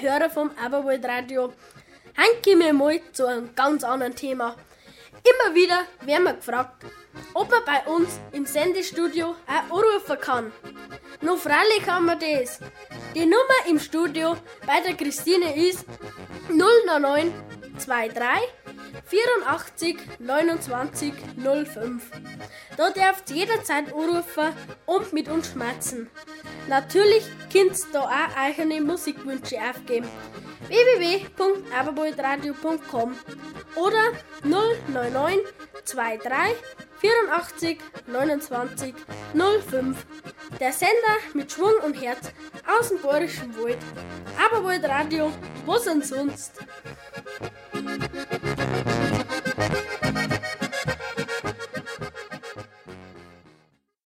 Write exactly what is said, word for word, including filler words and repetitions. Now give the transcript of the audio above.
Hörer vom Aberwald Radio. Heute kommen wir mal zu einem ganz anderen Thema. Immer wieder werden wir gefragt, ob man bei uns im Sendestudio auch anrufen kann. Noch freilich kann man das. Die Nummer im Studio bei der Christine ist null neun neun zwei drei vierundachtzig neunundzwanzig null fünf. Da dürft ihr jederzeit anrufen und mit uns schmerzen. Natürlich könnt ihr da auch eigene Musikwünsche aufgeben. w w w punkt aberwaldradio punkt com oder null neun neun zwei drei vierundachtzig neunundzwanzig null fünf. Der Sender mit Schwung und Herz aus dem Bayerischen Wald. Aberwaldradio, was denn sonst?